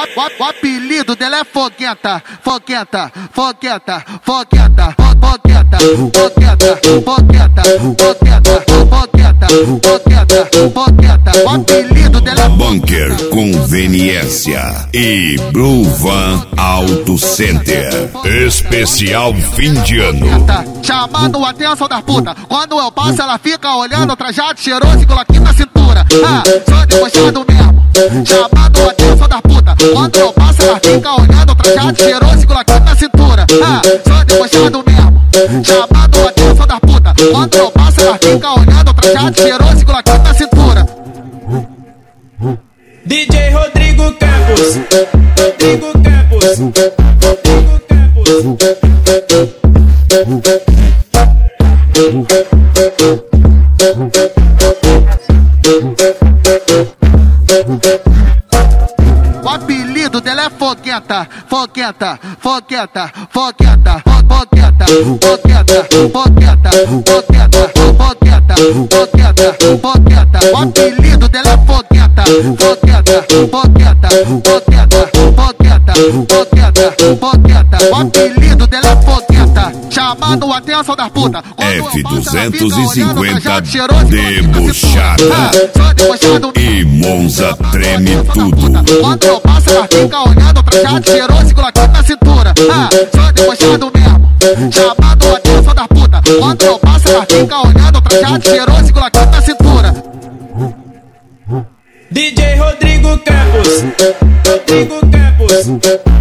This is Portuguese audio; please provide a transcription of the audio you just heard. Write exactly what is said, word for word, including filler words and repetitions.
O, o apelido dela é fogueta, fogueta, fogueta, fogueta, fogueta, fogueta, fogueta, fogueta, fogueta, fogueta, fogueta. O apelido dela é Bunker Conveniência e Blue Van Auto Center. Especial fim de ano. Chamando a atenção da puta. Quando eu passo, ela fica olhando, trajado cheiroso com aqui na cintura. Ah, sou debochado mesmo. Chamando a atenção da puta. Quando eu passo, ela fica olhando, trajado cheiroso com aqui na cintura. Ah, sou debochado mesmo. Chamando a atenção da puta. Quando eu passo, ela fica olhando, trajado cheiroso com aqui na cintura. D J Rodrigo Campos, Rodrigo Campos, Rodrigo O apelido dela é fogueta, fogueta, fogueta, fogueta, fogueta, fogueta, fogueta, fogueta, fogueta, fogueta, fogueta. O apelido dela é fogueta, fogueta, fogueta, fogueta, fogueta, fogueta, fogueta. O apelido dela é fogueta, chamando a atenção da puta. F duzentos e cinquenta debochada e Monza treme tudo. Quando eu passo, ela fica olhando, trajado cheiroso com aqui na cintura. Ah, sou debochado mesmo, chamando a atenção da puta. Quando eu passo, ela fica olhando, trajado cheiroso com aqui na cintura. D J Rodrigo Campos, Rodrigo Campos.